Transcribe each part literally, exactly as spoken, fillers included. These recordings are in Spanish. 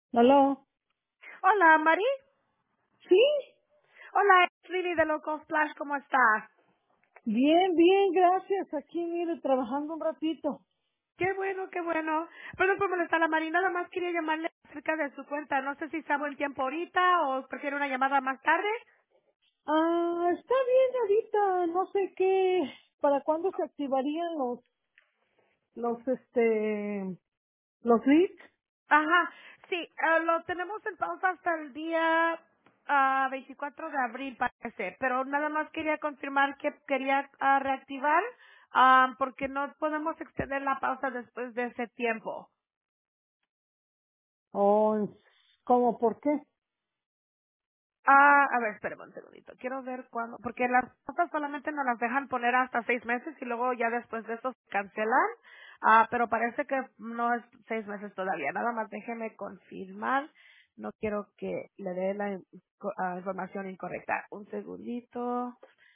¿Aló? Hola, Mari. Sí, Hola, es Lili de Local Splash, ¿cómo estás? bien, bien, gracias. Aquí, mire, trabajando un ratito. Qué bueno, qué bueno. Perdón por molestar a Mari, nada más quería llamarle acerca de su cuenta. No sé si está buen tiempo ahorita o prefiere una llamada más tarde. Ah, está bien ahorita, no sé qué, para cuándo se activarían los, los, este, los leads. Ajá, sí, eh, lo tenemos en pausa hasta el día ah, veinticuatro de abril, parece, pero nada más quería confirmar que quería ah, reactivar ah, porque no podemos extender la pausa después de ese tiempo. O, ¿cómo por qué? Ah, a ver, espérame un segundito. Quiero ver cuándo, porque las cosas solamente nos las dejan poner hasta seis meses y luego ya después de eso se cancelan. Ah, pero parece que no es seis meses todavía. Nada más déjeme confirmar. No quiero que le dé la in- co- ah, información incorrecta. Un segundito.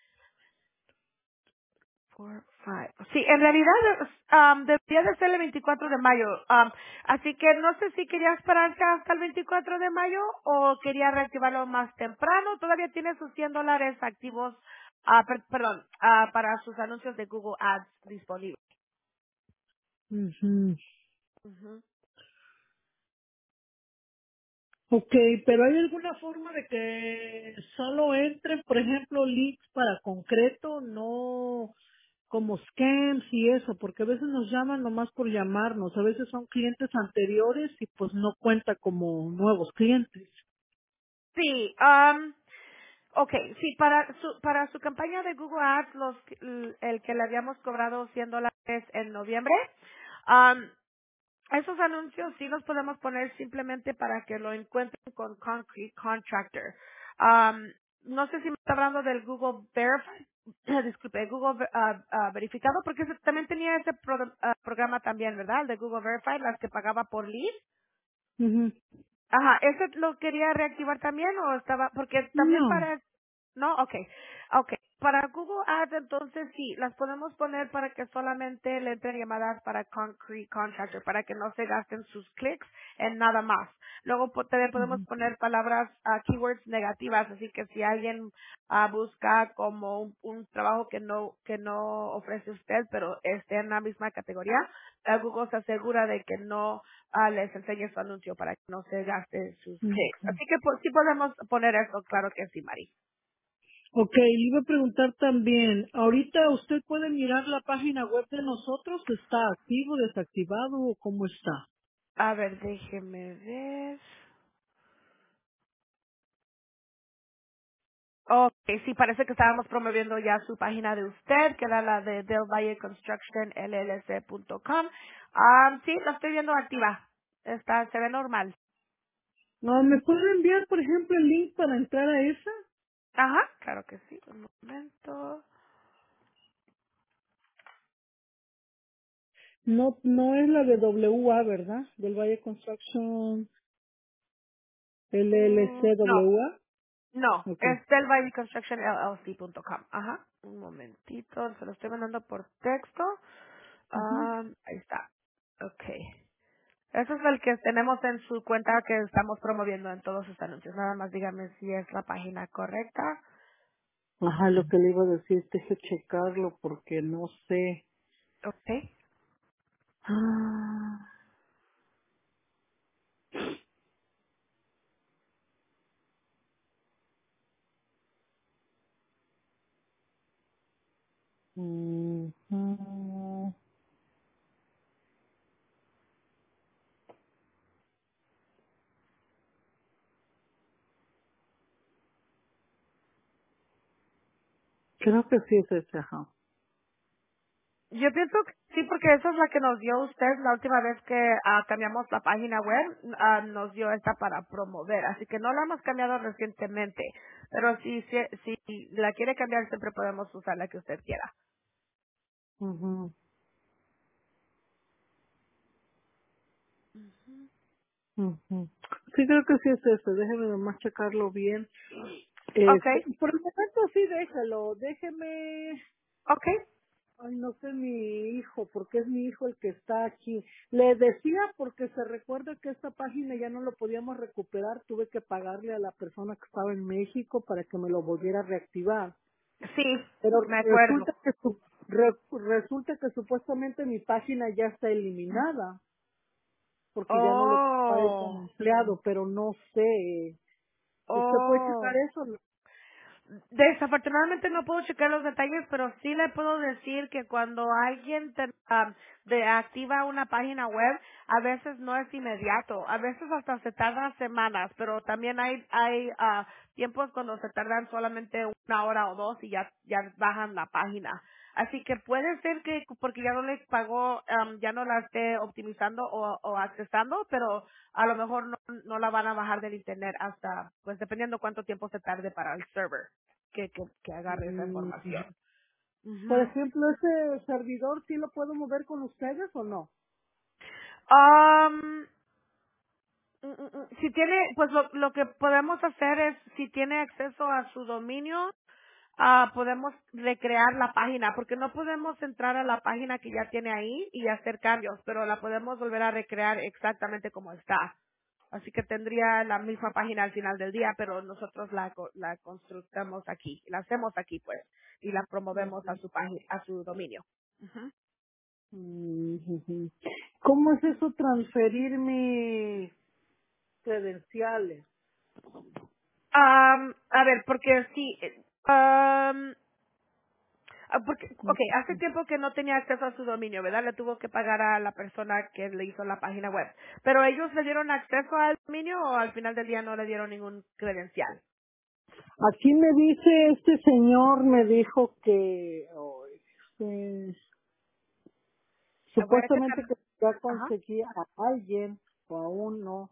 Four, five. Sí, en realidad um, debería de ser el veinticuatro de mayo. Um, así que no sé si quería esperarse hasta el veinticuatro de mayo o quería reactivarlo más temprano. Todavía tiene sus cien dólares activos, ah, per- perdón, ah, para sus anuncios de Google Ads disponibles. Ujú. Ujú. Ok, pero ¿hay alguna forma de que solo entren, por ejemplo, leads para concreto, no como scams y eso? Porque a veces nos llaman nomás por llamarnos, a veces son clientes anteriores y pues no cuenta como nuevos clientes. Sí, um, okay, sí, para su, para su campaña de Google Ads, los, el que le habíamos cobrado cien dólares en noviembre, um, esos anuncios sí los podemos poner simplemente para que lo encuentren con Concrete Contractor. Um, no sé si me está hablando del Google Verify, disculpe, Google Ver- ah, ah, Verificado, porque ese- también tenía ese pro- ah, programa también, ¿verdad? El de Google Verify, las que pagaba por lead. Ujú. Ajá, ¿ese lo quería reactivar también o estaba, porque también No. para, no, okay, okay. Para Google Ads entonces sí, las podemos poner para que solamente le entren llamadas para Concrete Contractor, para que no se gasten sus clics en nada más. Luego po- también podemos Ujú, poner palabras, ah, keywords negativas, así que si alguien ah, busca como un, un trabajo que no, que no ofrece usted, pero esté en la misma categoría, ah, Google se asegura de que no ah, les enseñe su anuncio para que no se gaste sus clics. ujú. Así que pues, sí podemos poner eso, claro que sí, Mari. Ok, le iba a preguntar también, ahorita usted puede mirar la página web de nosotros, ¿está activo, desactivado o cómo está? A ver, déjeme ver. Ok, sí, parece que estábamos promoviendo ya su página de usted, que era la de Del Valle Construction L L C punto com. Ah, sí, la estoy viendo activa. Está, se ve normal. No, ¿me puede enviar, por ejemplo, el link para entrar a esa? Ajá, claro que sí. Un momento. No, no es la de W A, ¿verdad? Del Valle Construction Mm, no, L L C W A. no, Ok. es Del Valle Construction L L C punto com. Ajá, un momentito, se lo estoy mandando por texto. Ujú. Ah, ahí está. Okay. Ese es el que tenemos en su cuenta que estamos promoviendo en todos sus anuncios. Nada más dígame si es la página correcta. Ajá, lo que le iba a decir, deje checarlo porque no sé. Okay. Ah, ujú. Creo que sí es ese, ajá. Yo pienso que sí, porque esa es la que nos dio usted la última vez que ah, cambiamos la página web, ah, nos dio esta para promover, así que no la hemos cambiado recientemente, pero si, si, si la quiere cambiar siempre podemos usar la que usted quiera. Ujú, ujú. Sí, creo que sí es ese. Déjeme nomás checarlo bien. Okay, Este, por el momento sí, déjalo. Déjeme. okay. Ay, no sé mi hijo, porque es mi hijo el que está aquí. Le decía porque se recuerda que esta página ya no lo podíamos recuperar, tuve que pagarle a la persona que estaba en México para que me lo volviera a reactivar. Sí, Pero me acuerdo. resulta que su- re- resulta que supuestamente mi página ya está eliminada, porque ya no le tocó a él como Oh, empleado, pero no sé. ¿Usted puede oh. checar eso? Desafortunadamente no puedo checar los detalles, pero sí le puedo decir que cuando alguien te, am, de- activa una página web, a veces no es inmediato, a veces hasta se tardan semanas, pero también hay hay ah, tiempos cuando se tardan solamente una hora o dos y ya ya bajan la página. Así que puede ser que porque ya no les pagó, am, ya no la esté optimizando o, o accesando, pero a lo mejor no, no la van a bajar del internet hasta, pues dependiendo cuánto tiempo se tarde para el server que, que, que agarre esa Mm, información. Por Ujú. ejemplo, ese servidor, ¿sí lo puedo mover con ustedes o no? Um, mm, mm, mm, si tiene, pues lo, lo que podemos hacer es, si tiene acceso a su dominio, ah, podemos recrear la página, porque no podemos entrar a la página que ya tiene ahí y hacer cambios, pero la podemos volver a recrear exactamente como está. Así que tendría la misma página al final del día, pero nosotros la, co- la constructamos aquí, la hacemos aquí pues, y la promovemos a su página, a su dominio. Ujú. Mm, ujú. ¿Cómo es eso transferir mis credenciales? Am, a ver, porque sí, eh, am, ah, porque, Mm, ok, hace tiempo que no tenía acceso a su dominio, ¿verdad? Le tuvo que pagar a la persona que le hizo la página web. Pero ellos le dieron acceso al dominio o al final del día no le dieron ningún credencial. Aquí me dice este señor, me dijo que oh, este, Ah, voy a checar. supuestamente que ya Ajá. conseguí a alguien o aún no.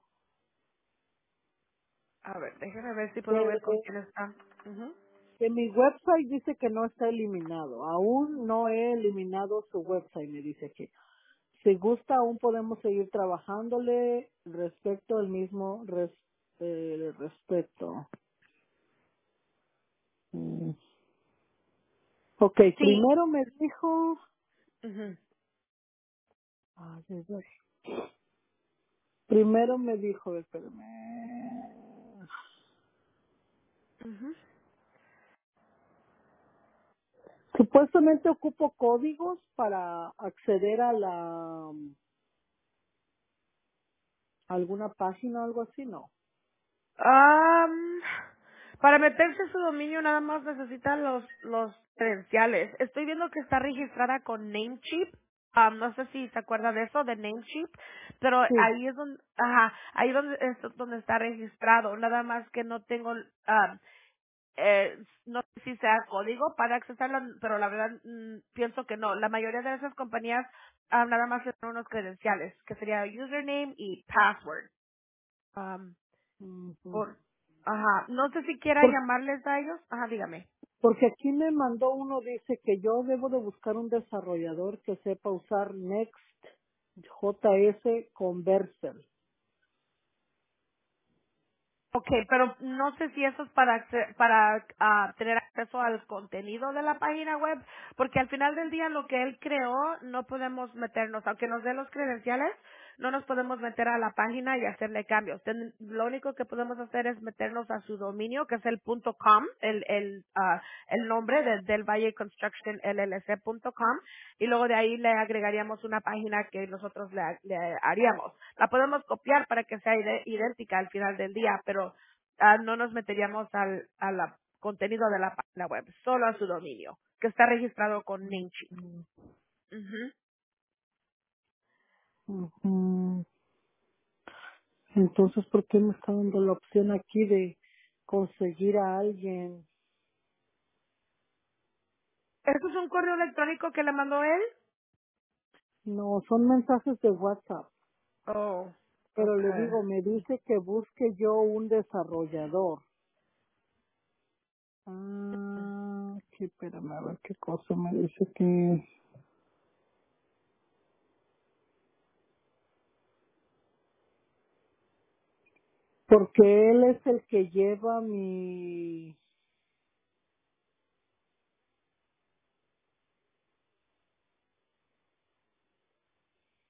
A ver, déjeme ver si puedo Que, ver con quién está. Ujú. que mi website dice que no está eliminado. Aún no he eliminado su website, me dice aquí. Si gusta, aún podemos seguir trabajándole respecto al mismo res, eh, respeto. Mm. Ok, Sí. primero me dijo, Ujú. ay, ay, ay. Primero me dijo, espérame, Ujú. supuestamente ocupo códigos para acceder a la a alguna página o algo así, ¿no? Am, para meterse a su dominio nada más necesita los los credenciales. Estoy viendo que está registrada con Namecheap. Am, no sé si se acuerda de eso, de Namecheap, pero Sí. ahí es donde, ajá, ahí donde es donde está registrado. Nada más que no tengo, am, eh, no sé si sea código para accesarlo, pero la verdad mm, pienso que no. La mayoría de esas compañías am, nada más tienen unos credenciales, que sería username y password. Am, Ujú. por, ajá, no sé si quiera Por- llamarles a ellos. Ajá, dígame. porque aquí me mandó uno, dice que yo debo de buscar un desarrollador que sepa usar Next J S Converser. Okay, pero no sé si eso es para acce- para ah, tener acceso al contenido de la página web, porque al final del día lo que él creó no podemos meternos, aunque nos dé los credenciales, no nos podemos meter a la página y hacerle cambios. Ten- lo único que podemos hacer es meternos a su dominio, que es el .com, el el ah, el nombre de, del Valle Construction L L C punto com, y luego de ahí le agregaríamos una página que nosotros le, le haríamos. La podemos copiar para que sea ide- idéntica al final del día, pero ah, no nos meteríamos al a la contenido de la página web, solo a su dominio, que está registrado con Namecheap. Ujú. Ujú. Ujú. Entonces, ¿por qué me está dando la opción aquí de conseguir a alguien? ¿Eso es un correo electrónico que le mandó él? No, son mensajes de WhatsApp. Oh, Pero le okay. digo, me dice que busque yo un desarrollador. Ah, sí, espérame a ver qué cosa me dice que... Porque él es el que lleva mi...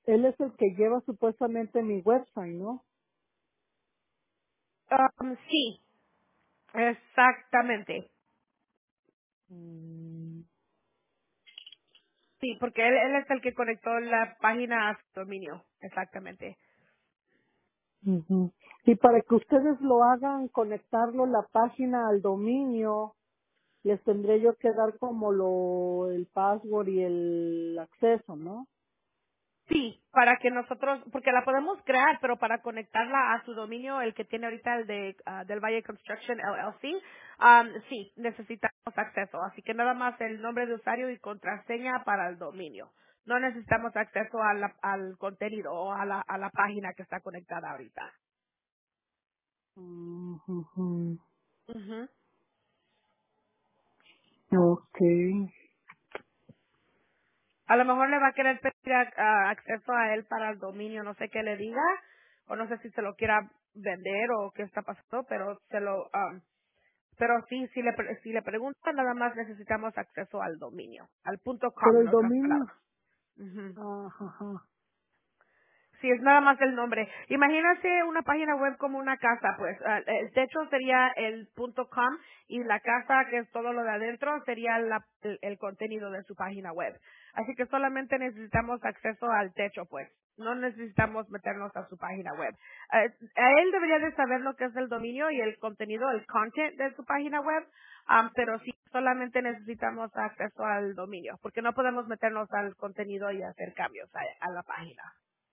Él es el que lleva supuestamente mi website, ¿no? Um, sí, exactamente. Mm, Sí, porque él, él es el que conectó la página a su dominio, exactamente. ujú. Y para que ustedes lo hagan, conectarlo la página al dominio, les tendré yo que dar como lo, el password y el acceso, ¿no? Sí, para que nosotros, porque la podemos crear, pero para conectarla a su dominio, el que tiene ahorita el de ah, del Valle Construction L L C, um, sí, necesitamos acceso. Así que nada más el nombre de usuario y contraseña para el dominio. No necesitamos acceso a la- al contenido o a la, a la página que está conectada ahorita. Mm, ujú. Ujú. Okay. A lo mejor le va a querer pedir a- a- acceso a él para el dominio, no sé qué le diga, o no sé si se lo quiera vender o qué está pasando, pero se lo, um, pero sí, si le, pre- si le preguntan, nada más necesitamos acceso al dominio, al punto .com, Pero en el otras dominio, palabras. Ujú. ajá, ajá. Sí, es nada más el nombre. Imagínate una página web como una casa, pues ah, el techo sería el punto .com y la casa, que es todo lo de adentro, sería la- el, el contenido de su página web. Así que solamente necesitamos acceso al techo, pues. No necesitamos meternos a su página web. Ah, a él debería de saber lo que es el dominio y el contenido, el content de su página web, ah, pero sí solamente necesitamos acceso al dominio, porque no podemos meternos al contenido y hacer cambios a a la página.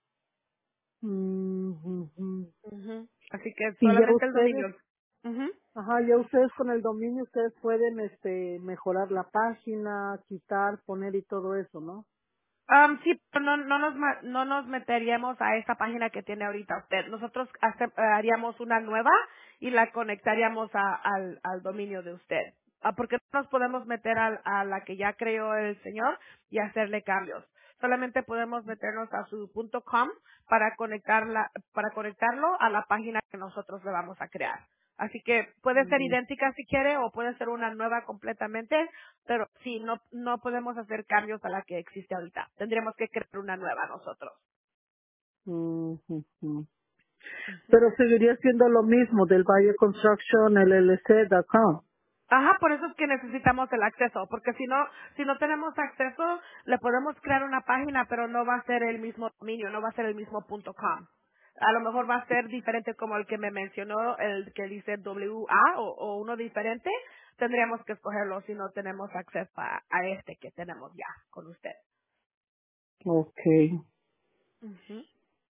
Mm, ujú. Ujú. Así que Y ya solamente el ustedes, dominio. Ujú. ajá, ya ustedes con el dominio, ustedes pueden, este, mejorar la página, quitar, poner y todo eso, ¿no? Um, sí, pero no, no, nos, ma- no nos meteríamos a esa página que tiene ahorita usted. Nosotros hace- eh, haríamos una nueva y la conectaríamos a- al, al dominio de usted. Ah, porque no nos podemos meter al- a, la que ya creó el señor y hacerle cambios. Solamente podemos meternos a su punto .com para conectarla, para conectarlo a la página que nosotros le vamos a crear. Así que puede ser Mm, idéntica si quiere o puede ser una nueva completamente, pero sí, no, no podemos hacer cambios a la que existe ahorita. Tendríamos que crear una nueva nosotros. mm, ujú. Ujú. Pero seguiría siendo lo mismo del Valle Construction, el L L C punto com. Ajá, por eso es que necesitamos el acceso, porque si no, si no tenemos acceso, le podemos crear una página, pero no va a ser el mismo dominio, no va a ser el mismo punto .com. A lo mejor va a ser diferente como el que me mencionó, el que dice W A o, o uno diferente. Tendríamos que escogerlo si no tenemos acceso a, a este que tenemos ya con usted. Okay. Ujú.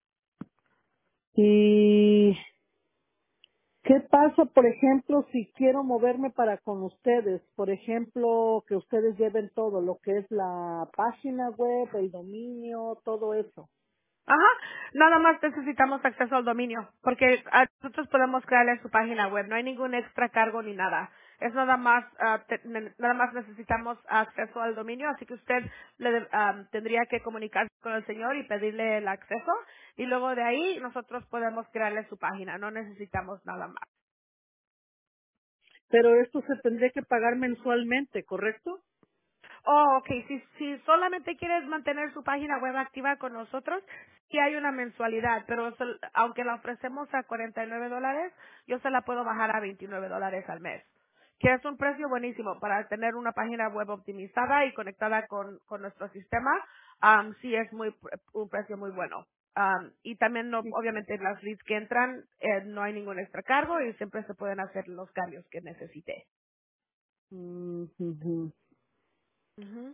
¿Y qué pasa, por ejemplo, si quiero moverme para con ustedes? Por ejemplo, que ustedes lleven todo, lo que es la página web, el dominio, todo eso. Ajá, nada más necesitamos acceso al dominio, porque ah, nosotros podemos crearle su página web, no hay ningún extra cargo ni nada. Es nada más, ah, te- ne- nada más necesitamos acceso al dominio, así que usted le de- ah, tendría que comunicarse con el señor y pedirle el acceso, y luego de ahí nosotros podemos crearle su página, no necesitamos nada más. Pero esto se tendría que pagar mensualmente, ¿correcto? Oh, ok. Si, si solamente quieres mantener su página web activa con nosotros, sí hay una mensualidad, pero sol- aunque la ofrecemos a cuarenta y nueve dólares, yo se la puedo bajar a veintinueve dólares al mes. Que es un precio buenísimo para tener una página web optimizada y conectada con, con nuestro sistema. Am, sí es muy, un precio muy bueno. Am, y también, no, Sí. obviamente, las leads que entran, eh, no hay ningún extra cargo y siempre se pueden hacer los cambios que necesite. Mm, ujú. Ujú.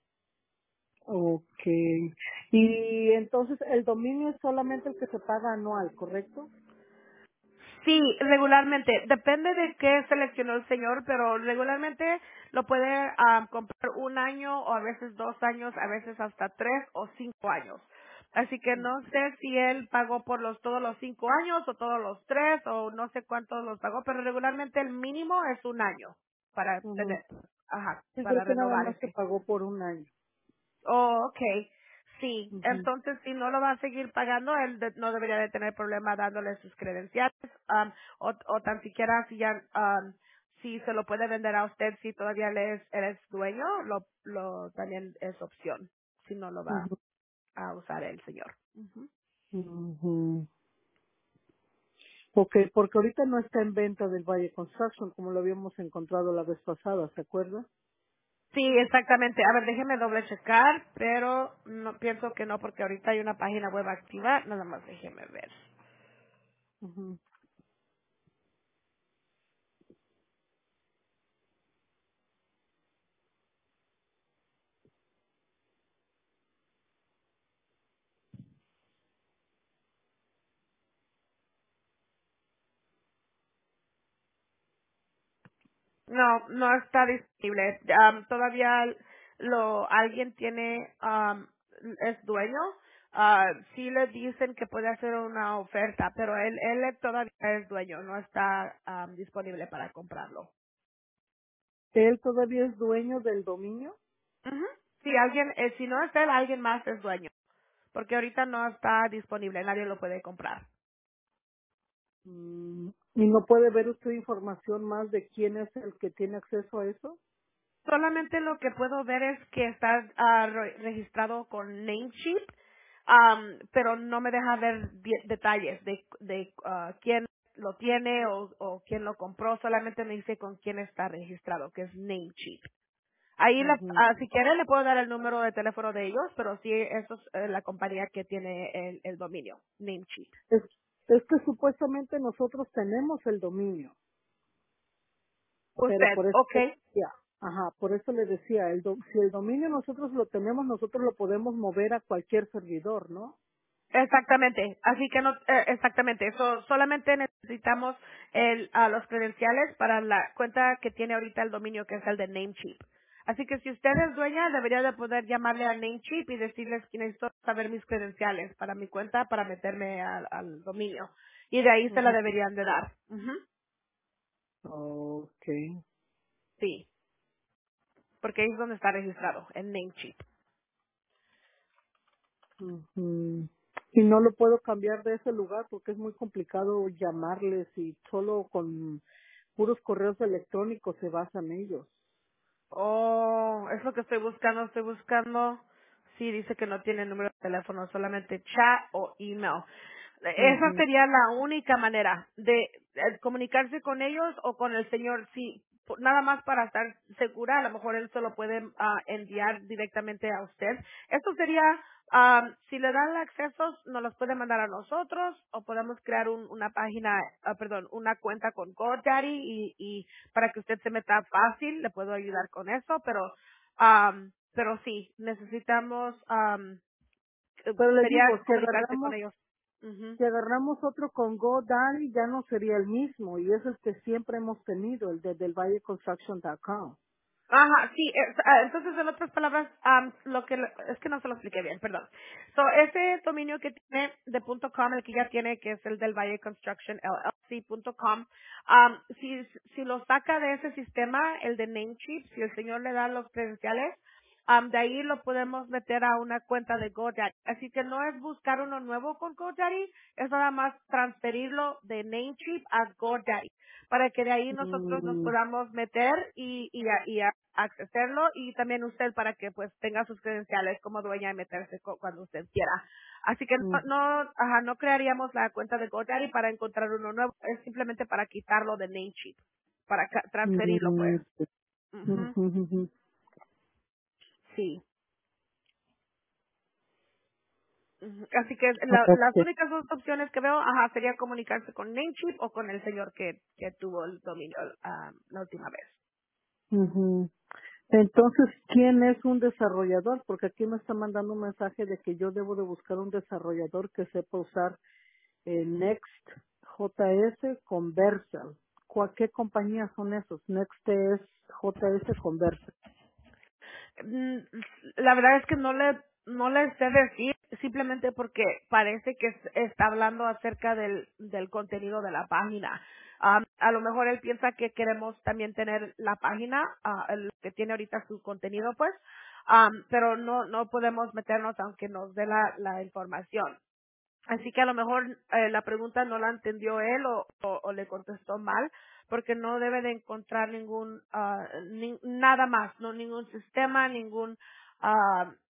Okay. Y entonces el dominio es solamente el que se paga anual, ¿correcto? Sí, regularmente. Depende de qué seleccionó el señor, pero regularmente lo puede ah, comprar un año o a veces dos años, a veces hasta tres o cinco años. Así que no sé si él pagó por los todos los cinco años o todos los tres o no sé cuántos los pagó, pero regularmente el mínimo es un año para Ujú. tener, ajá, Sí, creo para que nada renovar más se ese. pagó por un año. Oh, okay. Sí, Ujú, entonces si no lo va a seguir pagando, él de- no debería de tener problema dándole sus credenciales, um, o, o tan siquiera si ya, um, si se lo puede vender a usted, si todavía le es, él es dueño, lo, lo, también es opción, si no lo va ujú. a usar el señor. Ujú. Ujú. Ok, porque ahorita no está en venta del Valle Construction como lo habíamos encontrado la vez pasada, ¿se acuerda? Sí, exactamente. A ver, déjeme doble checar, pero no pienso que no, porque ahorita hay una página web activa. Nada más déjeme ver. Ujú. No, no está disponible. Am, todavía lo alguien tiene am, es dueño. Ah, sí le dicen que puede hacer una oferta, pero él él todavía es dueño, no está am, disponible para comprarlo. ¿Él todavía es dueño del dominio? Ujú. Sí, alguien, eh, si no es él, alguien más es dueño, porque ahorita no está disponible, nadie lo puede comprar. Mm, ¿Y no puede ver usted información más de quién es el que tiene acceso a eso? Solamente lo que puedo ver es que está ah, re- registrado con Namecheap, am, pero no me deja ver die- detalles de, de ah, quién lo tiene o, o quién lo compró. Solamente me dice con quién está registrado, que es Namecheap. Ahí, la- Ujú. ah, si quiere, le puedo dar el número de teléfono de ellos, pero sí, eso es eh, la compañía que tiene el, el dominio, Namecheap. Es, es que supuestamente nosotros tenemos el dominio, pero Usted, por eso le ok. decía, ajá, por eso le decía, el do- si el dominio nosotros lo tenemos, nosotros lo podemos mover a cualquier servidor, ¿no? Exactamente, así que no, eh, exactamente, eso solamente necesitamos el, a los credenciales para la cuenta que tiene ahorita el dominio que es el de Namecheap. Así que si usted es dueña, debería de poder llamarle a Namecheap y decirles que necesito saber mis credenciales para mi cuenta para meterme al, al dominio. Y de ahí se la Ujú. deberían de dar. Ujú. Okay. Sí, porque ahí es donde está registrado, en Namecheap. Ujú. Y no lo puedo cambiar de ese lugar porque es muy complicado llamarles y solo con puros correos electrónicos se basan ellos. Oh, es lo que estoy buscando, estoy buscando. Sí, dice que no tiene número de teléfono, solamente chat o email. Esa Ujú, sería la única manera de eh, comunicarse con ellos o con el señor. Sí, po- nada más para estar segura, a lo mejor él se lo puede ah, enviar directamente a usted. Esto sería, ah, si le dan el acceso, nos los puede mandar a nosotros o podemos crear un- una página, ah, perdón, una cuenta con GoDaddy y, y para que usted se meta fácil, le puedo ayudar con eso, pero, am, pero sí, necesitamos, am, eh, Pero le sería digo, si comunicarse con agarramos, ellos. Ujú. si agarramos otro con GoDaddy ya no sería el mismo y es el que siempre hemos tenido, el de del valle construction punto com. Ajá, sí, es- ah, entonces en otras palabras, am, lo que, le- es que no se lo expliqué bien, perdón. So, ese dominio que tiene de punto .com, el que ya tiene, que es el del Valle Construction L L C punto com, am, si, si lo saca de ese sistema, el de Namecheap, si el señor le da los credenciales, am, de ahí lo podemos meter a una cuenta de GoDaddy. Así que no es buscar uno nuevo con GoDaddy, es nada más transferirlo de Namecheap a GoDaddy para que de ahí nosotros nos Mm, podamos meter y, y, a- y a- accederlo y también usted para que pues tenga sus credenciales como dueña y meterse co- cuando usted quiera. Así que no, mm, no, ajá, no crearíamos la cuenta de GoDaddy para encontrar uno nuevo, es simplemente para quitarlo de Namecheap, para ca- transferirlo pues. mm, Ujú. ujú, ujú. Sí. Ujú. Así que la- las Okay. únicas dos opciones que veo, ajá, sería comunicarse con Namecheap o con el señor que, que tuvo el dominio ah, la última vez. Ujú. Entonces, ¿quién es un desarrollador? Porque aquí me está mandando un mensaje de que yo debo de buscar un desarrollador que sepa usar el Next J S con Versal. ¿Cuál- ¿Qué compañías son esos? Next es J S con Versal. Mm, La verdad es que no le no le sé decir simplemente porque parece que es- está hablando acerca del del contenido de la página. Am, a lo mejor él piensa que queremos también tener la página ah, el que tiene ahorita su contenido pues, am, pero no no podemos meternos aunque nos dé la la información. Así que a lo mejor eh, la pregunta no la entendió él o, o- o le contestó mal, porque no debe de encontrar ningún, ah, ni- nada más, no ningún sistema, ningún, ah,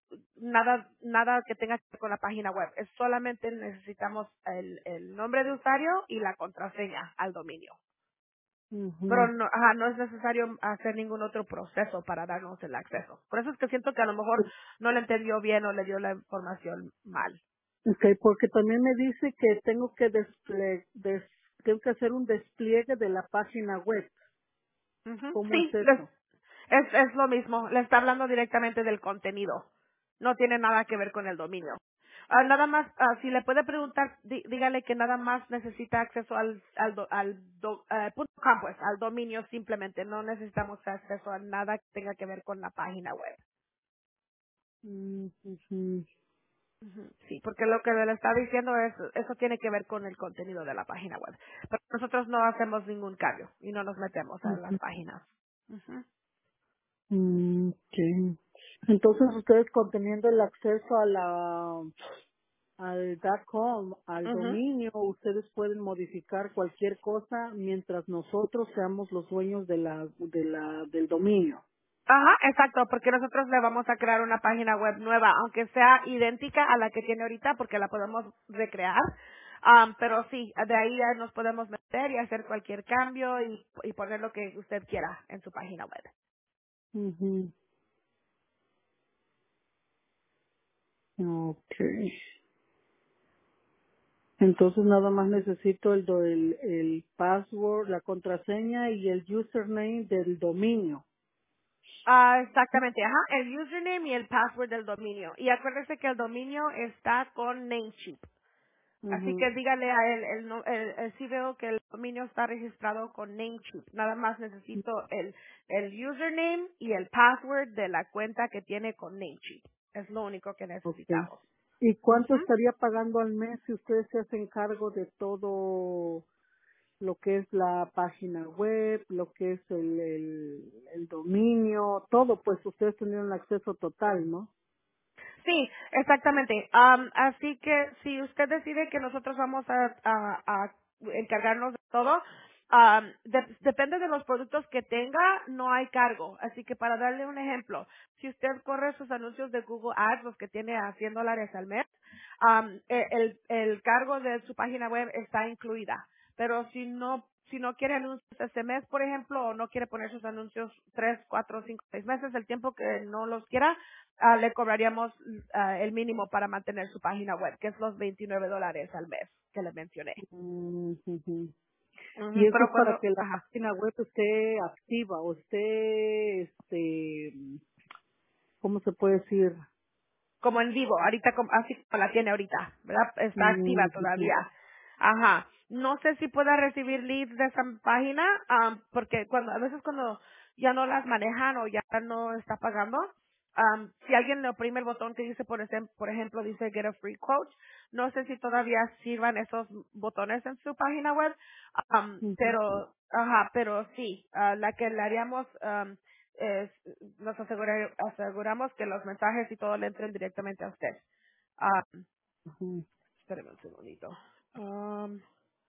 nada, nada que tenga que ver con la página web. Es solamente necesitamos el, el nombre de usuario y la contraseña al dominio. Pero Ujú. no, ajá, no es necesario hacer ningún otro proceso para darnos el acceso. Por eso es que siento que a lo mejor no le entendió bien o le dio la información mal. Okay, porque también me dice que tengo que desple- des- tengo que hacer un despliegue de la página web. Ujú. ¿Cómo es Sí, les- eso? es, es lo mismo. Le está hablando directamente del contenido. No tiene nada que ver con el dominio. Ah, nada más, ah, si le puede preguntar, dí- dígale que nada más necesita acceso al, al, do- al do- eh, punto .com, pues, al dominio simplemente. No necesitamos acceso a nada que tenga que ver con la página web. Mm, ujú. Ujú. Sí, porque lo que le está diciendo es, eso tiene que ver con el contenido de la página web. Pero nosotros no hacemos ningún cambio y no nos metemos a las páginas. Ujú. Mm, okay. Entonces ustedes conteniendo el acceso a la al .com, al Ujú. dominio, ustedes pueden modificar cualquier cosa mientras nosotros seamos los dueños de la de la del dominio. Ajá, exacto, porque nosotros le vamos a crear una página web nueva, aunque sea idéntica a la que tiene ahorita, porque la podemos recrear. Am, pero sí, de ahí ya nos podemos meter y hacer cualquier cambio y, y poner lo que usted quiera en su página web. Ujú. Okay. Entonces nada más necesito el, do- el, el password, la contraseña y el username del dominio. Ah, exactamente, ajá, el username y el password del dominio. Y acuérdese que el dominio está con Namecheap. Así Ujú. que dígale a él, el, no- el, el- sí veo que el dominio está registrado con Namecheap. Nada más necesito el, el username y el password de la cuenta que tiene con Namecheap. Es lo único que Okay. necesitamos. ¿Y cuánto Ujú. estaría pagando al mes si ustedes se hacen cargo de todo lo que es la página web, lo que es el, el, el dominio, todo? Pues ustedes tendrían acceso total, ¿no? Sí, exactamente. Am, así que si usted decide que nosotros vamos a, a- a encargarnos de todo, am, de- depende de los productos que tenga, no hay cargo. Así que para darle un ejemplo, si usted corre sus anuncios de Google Ads, los que tiene a cien dólares al mes, am, e- el, el cargo de su página web está incluida. Pero si no si no quiere anuncios este mes, por ejemplo, o no quiere poner sus anuncios tres, cuatro, cinco, seis meses, el tiempo que no los quiera, ah, le cobraríamos ah, el mínimo para mantener su página web, que es los veintinueve dólares al mes que le mencioné. Mm, ujú. Y Ujú, eso pero es para cuando, que la ajá, página web esté activa o esté, este, ¿cómo se puede decir? como en vivo, ahorita como, así como la tiene ahorita, ¿verdad? Está Mm, activa ujú, todavía. Ajá. No sé si pueda recibir leads de esa página, am, porque cuando, a veces cuando ya no las manejan o ya no está pagando, am, si alguien le oprime el botón que dice, por ejemplo, por ejemplo, dice get a free quote, no sé si todavía sirvan esos botones en su página web, am, ujú. pero, ajá, pero sí, ah, la que le haríamos, am, es- nos asegura- aseguramos que los mensajes y todo le entren directamente a usted. Ah, Ujú. espéreme un segundito. Um,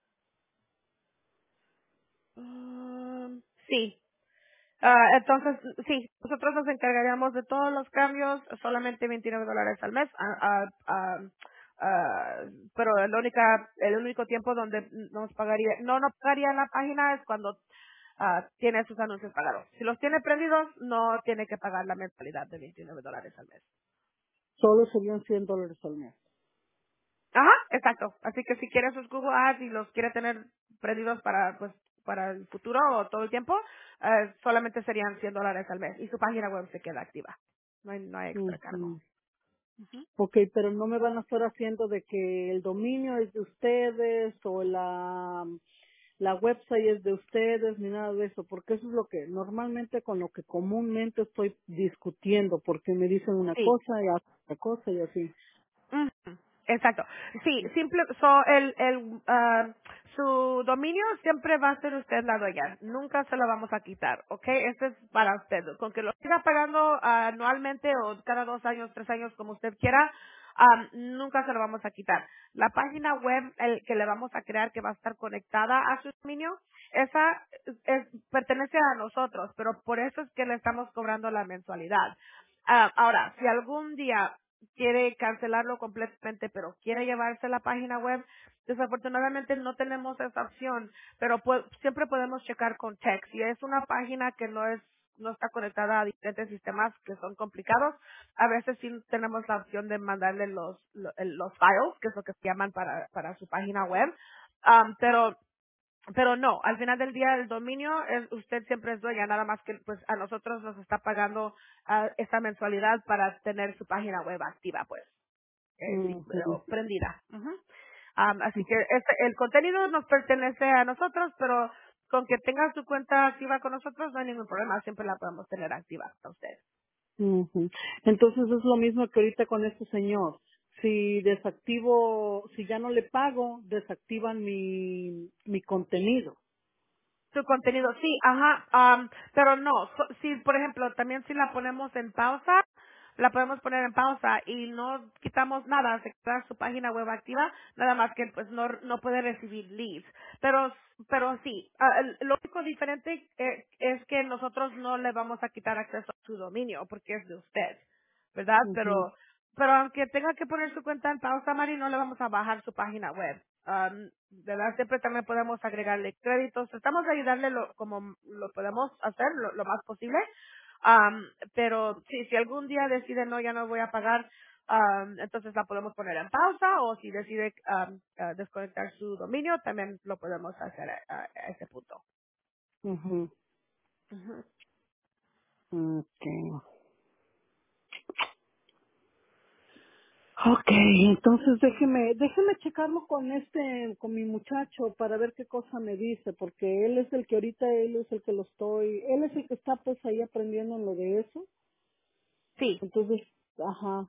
um, sí. Ah, entonces, sí, nosotros nos encargaríamos de todos los cambios, solamente veintinueve dólares al mes, ah, ah, ah, ah, pero el, única, el único tiempo donde nos pagaría, no nos pagaría la página es cuando ah, tiene sus anuncios pagados. Si los tiene prendidos, no tiene que pagar la mensualidad de veintinueve dólares al mes. Solo serían cien dólares al mes. Ajá, exacto. Así que si quiere sus Google Ads y los quiere tener prendidos para, pues, para el futuro o todo el tiempo, eh, solamente serían cien dólares al mes y su página web se queda activa. No hay, no hay extra cargo. Ujú. Ok, pero no me van a estar haciendo de que el dominio es de ustedes o la, la website es de ustedes ni nada de eso, porque eso es lo que normalmente con lo que comúnmente estoy discutiendo, porque me dicen una Sí. cosa y hacen otra cosa y así. Ujú, exacto. Sí, simple, so, el, el, ah, su dominio siempre va a ser usted la dueña. Nunca se lo vamos a quitar, ¿ok? Este es para usted. Con que lo siga pagando ah, anualmente o cada dos años, tres años, como usted quiera, ah, nunca se lo vamos a quitar. La página web el que le vamos a crear que va a estar conectada a su dominio, esa es, pertenece a nosotros, pero por eso es que le estamos cobrando la mensualidad. Ah, ahora, si algún día quiere cancelarlo completamente, pero quiere llevarse la página web, desafortunadamente no tenemos esa opción, pero pu- siempre podemos checar con text. Si es una página que no es no está conectada a diferentes sistemas que son complicados, a veces sí tenemos la opción de mandarle los lo- el- los files, que es lo que se llaman para para su página web. Um, pero pero no, al final del día el dominio es, usted siempre es dueña, nada más que pues a nosotros nos está pagando ah, esta mensualidad para tener su página web activa, pues, eh, sí, Ujú, pero prendida. Ujú. Am, así que este- el contenido nos pertenece a nosotros, pero con que tenga su cuenta activa con nosotros no hay ningún problema, siempre la podemos tener activa para usted. ujú. Entonces es lo mismo que ahorita con este señor. Si desactivo, si ya no le pago, desactivan mi, mi contenido. Su contenido, sí, ajá, am, pero no, so- si por ejemplo también si la ponemos en pausa, la podemos poner en pausa y no quitamos nada, se queda su página web activa, nada más que pues no, no puede recibir leads. Pero, pero sí, ah, el- lo único diferente eh, es que nosotros no le vamos a quitar acceso a su dominio porque es de usted, ¿verdad? Ujú, Pero pero aunque tenga que poner su cuenta en pausa, Mari, no le vamos a bajar su página web. Um, ¿verdad? Siempre también podemos agregarle créditos. Tratamos de ayudarle lo, como lo podemos hacer, lo, lo más posible. Um, pero sí, si algún día decide no, ya no voy a pagar, um, entonces la podemos poner en pausa o si decide um, ah, desconectar su dominio, también lo podemos hacer a, a- a ese punto. ujú. Ujú. Okay. Okay, entonces déjeme, déjeme checarlo con este, con mi muchacho para ver qué cosa me dice, porque él es el que ahorita, él es el que lo estoy, él es el que está pues ahí aprendiendo en lo de eso. Sí, Entonces, ajá,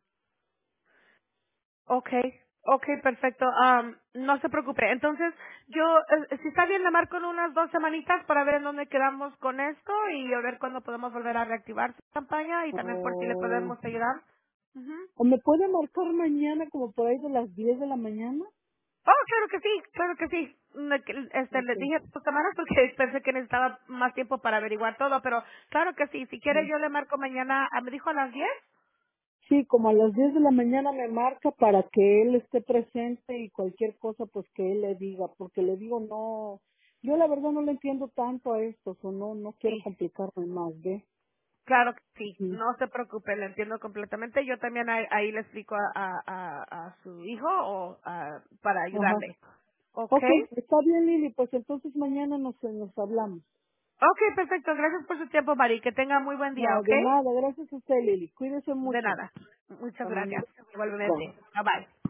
okay, okay, perfecto. Am, no se preocupe. Entonces, yo, eh, si está bien, le marco en unas dos semanitas para ver en dónde quedamos con esto y a ver cuándo podemos volver a reactivar su campaña y también por si le o, podemos ayudar. Ujú. o me puede marcar mañana como por ahí de las diez de la mañana. Oh, claro que sí, claro que sí. Me- que- Este, le Okay. dije dos semanas porque pensé que necesitaba más tiempo para averiguar todo, pero claro que sí. Si quiere, yo le marco mañana. ah, ¿Me dijo a las diez? Sí, como a las diez de la mañana me marca para que él esté presente y cualquier cosa pues que él le diga, porque le digo no, yo la verdad no le entiendo tanto a esto, o no, no quiero Sí. complicarme más, ¿ve? Claro que sí, Ujú. no se preocupe, lo entiendo completamente. Yo también ahí, ahí le explico a, a, a, a su hijo o a- para Ajá. ayudarle. ¿Ok? Ok, está bien Lili, pues entonces mañana nos, nos hablamos. Ok, perfecto. Gracias por su tiempo, Mari. Que tenga muy buen día, No, ¿ok? de nada, gracias a usted Lili, cuídese De mucho. nada. Muchas Hasta mañana. gracias. Igualmente. Bye. Bye bye.